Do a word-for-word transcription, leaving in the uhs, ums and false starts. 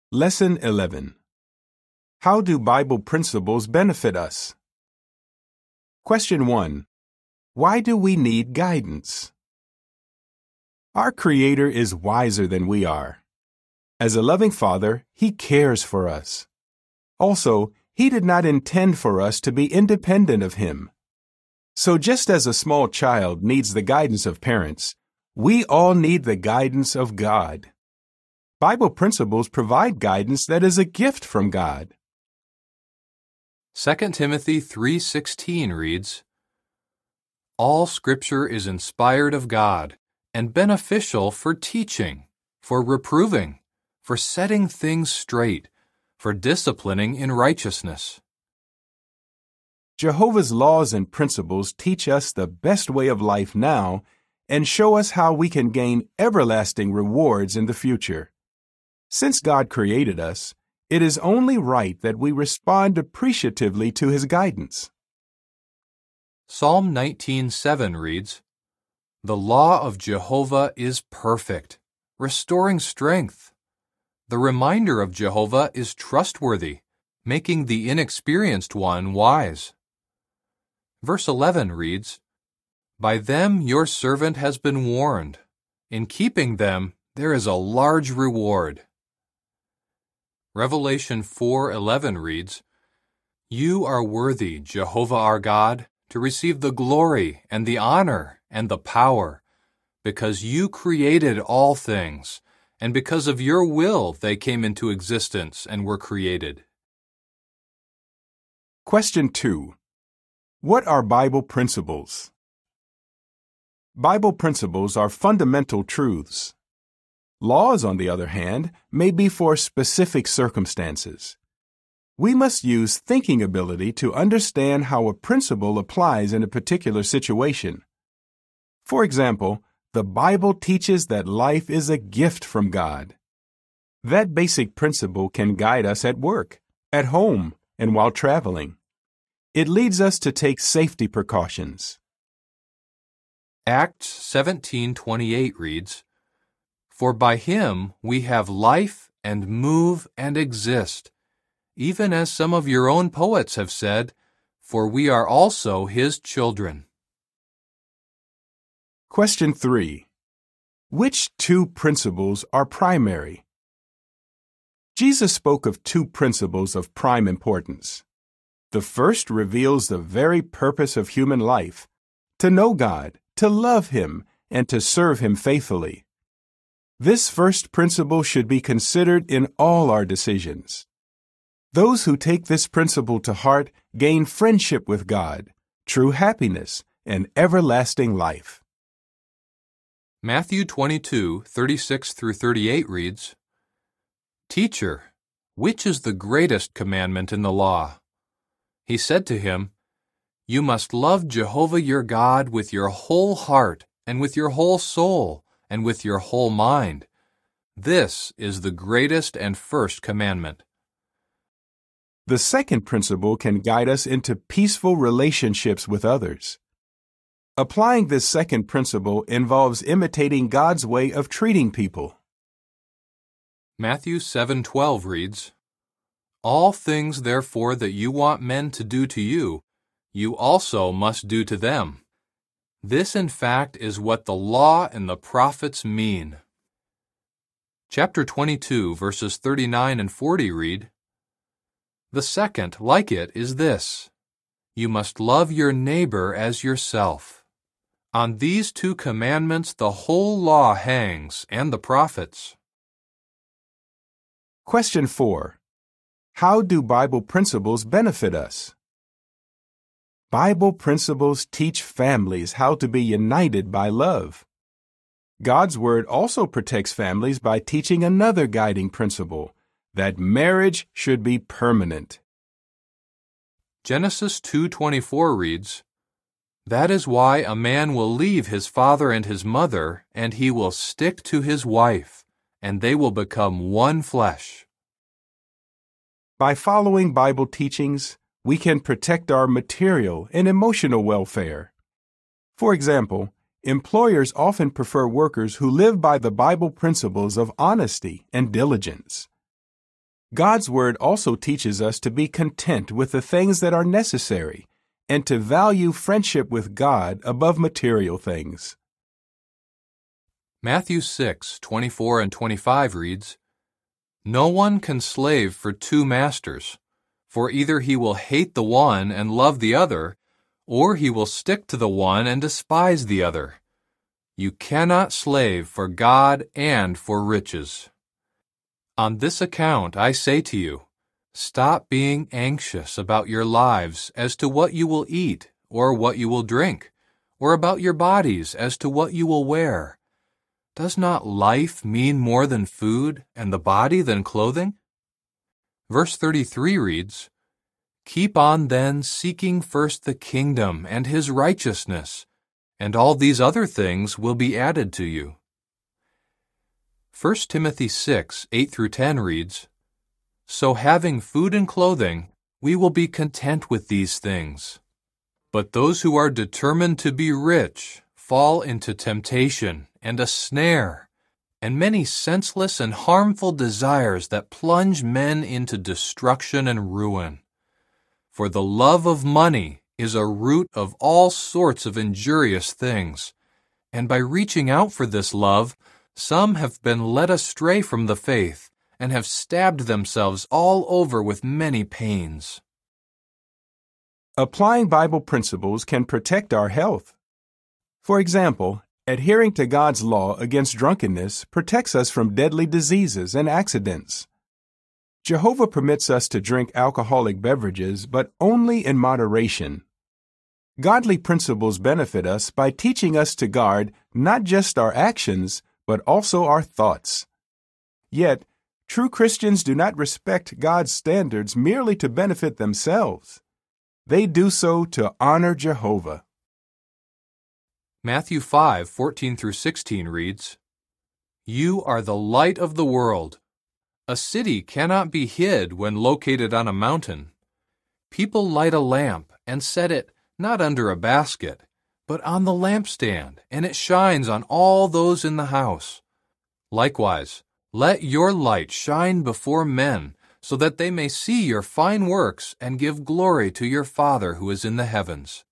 Lesson eleven. How do Bible principles benefit us? Question one. Why do we need guidance? Our Creator is wiser than we are. As a loving Father, He cares for us. Also, He did not intend for us to be independent of Him. So just as a small child needs the guidance of parents, we all need the guidance of God. Bible principles provide guidance that is a gift from God. Second Timothy three sixteen reads, "All Scripture is inspired of God and beneficial for teaching, for reproving, for setting things straight, for disciplining in righteousness." Jehovah's laws and principles teach us the best way of life now and show us how we can gain everlasting rewards in the future. Since God created us, it is only right that we respond appreciatively to His guidance. Psalm nineteen seven reads, "The law of Jehovah is perfect, restoring strength. The reminder of Jehovah is trustworthy, making the inexperienced one wise." Verse eleven reads, "By them your servant has been warned. In keeping them there is a large reward." Revelation four eleven reads, "You are worthy, Jehovah our God, to receive the glory and the honor and the power, because you created all things, and because of your will they came into existence and were created." Question two. What are Bible principles? Bible principles are fundamental truths. Laws, on the other hand, may be for specific circumstances. We must use thinking ability to understand how a principle applies in a particular situation. For example, the Bible teaches that life is a gift from God. That basic principle can guide us at work, at home, and while traveling. It leads us to take safety precautions. Acts seventeen twenty-eight reads, "For by Him we have life and move and exist, even as some of your own poets have said, for we are also His children." Question three. Which two principles are primary? Jesus spoke of two principles of prime importance. The first reveals the very purpose of human life, to know God, to love Him, and to serve Him faithfully. This first principle should be considered in all our decisions. Those who take this principle to heart gain friendship with God, true happiness, and everlasting life. Matthew twenty-two thirty-six through thirty-eight reads, "Teacher, which is the greatest commandment in the law?" He said to him, "You must love Jehovah your God with your whole heart, and with your whole soul, and with your whole mind. This is the greatest and first commandment." The second principle can guide us into peaceful relationships with others. Applying this second principle involves imitating God's way of treating people. Matthew seven twelve reads, "All things therefore that you want men to do to you, you also must do to them. This in fact is what the law and the prophets mean." Chapter twenty-two, verses thirty-nine and forty read, "The second, like it, is this: you must love your neighbor as yourself. On these two commandments the whole law hangs, and the prophets." Question four. How do Bible principles benefit us? Bible principles teach families how to be united by love. God's Word also protects families by teaching another guiding principle, that marriage should be permanent. Genesis two twenty-four reads, "That is why a man will leave his father and his mother, and he will stick to his wife, and they will become one flesh." By following Bible teachings, we can protect our material and emotional welfare. For example, employers often prefer workers who live by the Bible principles of honesty and diligence. God's Word also teaches us to be content with the things that are necessary and to value friendship with God above material things. Matthew six twenty-four and twenty-five reads, "No one can slave for two masters, for either he will hate the one and love the other, or he will stick to the one and despise the other. You cannot slave for God and for riches. On this account I say to you, stop being anxious about your lives as to what you will eat or what you will drink, or about your bodies as to what you will wear. Does not life mean more than food, and the body than clothing?" Verse thirty-three reads, "Keep on then seeking first the kingdom and his righteousness, and all these other things will be added to you." First Timothy six eight through ten reads, "So having food and clothing, we will be content with these things. But those who are determined to be rich fall into temptation and a snare, and many senseless and harmful desires that plunge men into destruction and ruin. For the love of money is a root of all sorts of injurious things, and by reaching out for this love, some have been led astray from the faith and have stabbed themselves all over with many pains." Applying Bible principles can protect our health. For example, adhering to God's law against drunkenness protects us from deadly diseases and accidents. Jehovah permits us to drink alcoholic beverages, but only in moderation. Godly principles benefit us by teaching us to guard not just our actions, but also our thoughts. Yet, true Christians do not respect God's standards merely to benefit themselves. They do so to honor Jehovah. Matthew five fourteen through sixteen reads, "You are the light of the world. A city cannot be hid when located on a mountain. People light a lamp and set it not under a basket, but on the lampstand, and it shines on all those in the house. Likewise, let your light shine before men, so that they may see your fine works and give glory to your Father who is in the heavens.